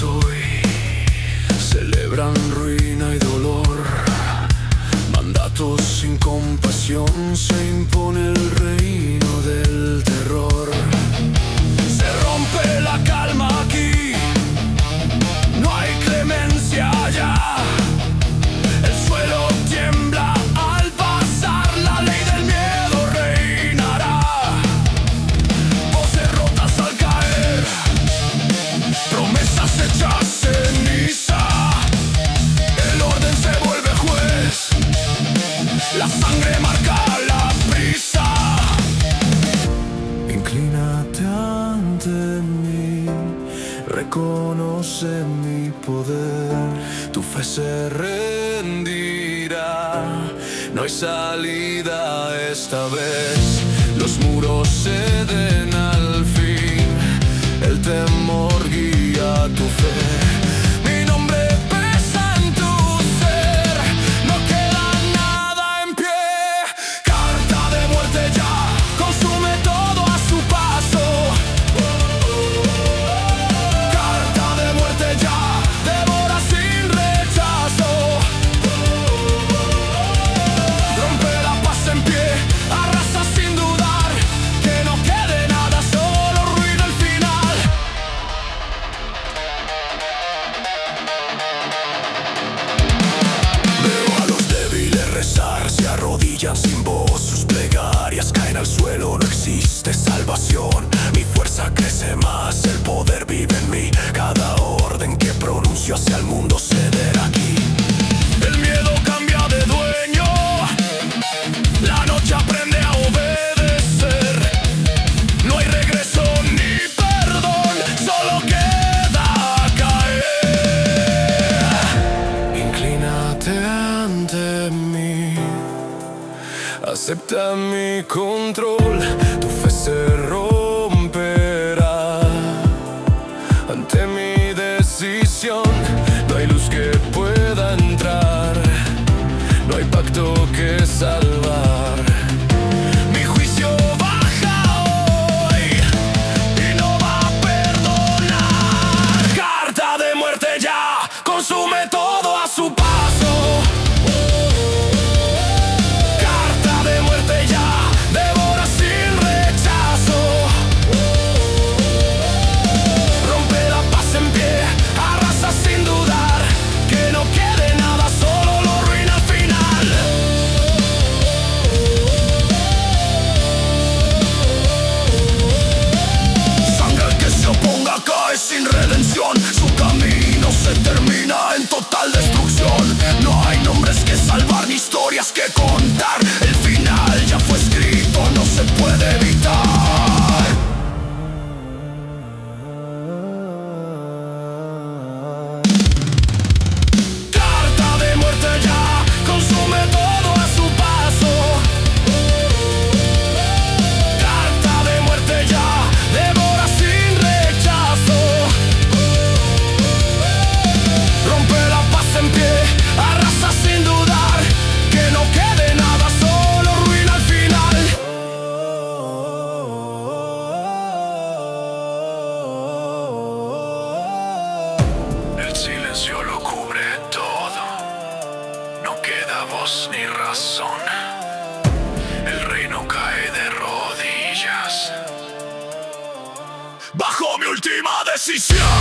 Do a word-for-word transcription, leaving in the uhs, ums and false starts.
hoy celebran ruina y dolor. Mandatos sin compasión, se impone el reino del terror. Se rompe la calma aquí, no hay clemencia ya. El suelo tiembla al pasar, la ley del miedo reinará. Voces rotas al caer, promesas hechas ceniza. El orden se vuelve juez, la sangre marca la prisa. Inclínate ante mí, reconoce mi poder. Tu fe se rendirá, no hay salida esta vez. Los muros ceden al fin, el temor guía tu fe. Mi nombre pesa en tu ser, no queda nada en pie. Carta de muerte ya, consume todo a su paso. Carta de muerte ya, devora sin rechazo. Rompe la paz en pie, arrasa sin dudar. Que no quede nada, solo ruina al final. Veo a los débiles rezar, se arrodillan sin voz. Sus plegarias caen al suelo, no existe salvación. Mi fuerza crece más, el poder vive en mí. Cada orden que pronuncio hacia el mundo cederá aquí. El miedo cambia de dueño, la noche aprende a obedecer. No hay regreso ni perdón, solo queda caer. Inclínate ante mí, acepta mi control. Tu fe se romperá ante mi decisión. No hay luz que pueda entrar, no hay pacto que salvar. Mi juicio baja hoy y no va a perdonar. Carta de muerte ya, consume todo a su paso. Carta de muerte ya, devora sin rechazo. Rompe la paz en pie, arrasa sin dudar. Que no quede nada, solo lo ruina al final. Sangre al que se oponga cae sin redención. Su camino se termina en total destrucción. No hay nombres que salvar ni historias que contar. El final ya fue escrito, no se puede evitar. Carta de muerte ya, consume todo a su paso. Carta de muerte ya, devora sin rechazo. Rompe la paz en pie, arrasa sin dudar. Que no quede nada, solo ruina al final. El silencio lo cubre todo, no queda voz ni razón. El reino cae de rodillas bajo mi última decisión.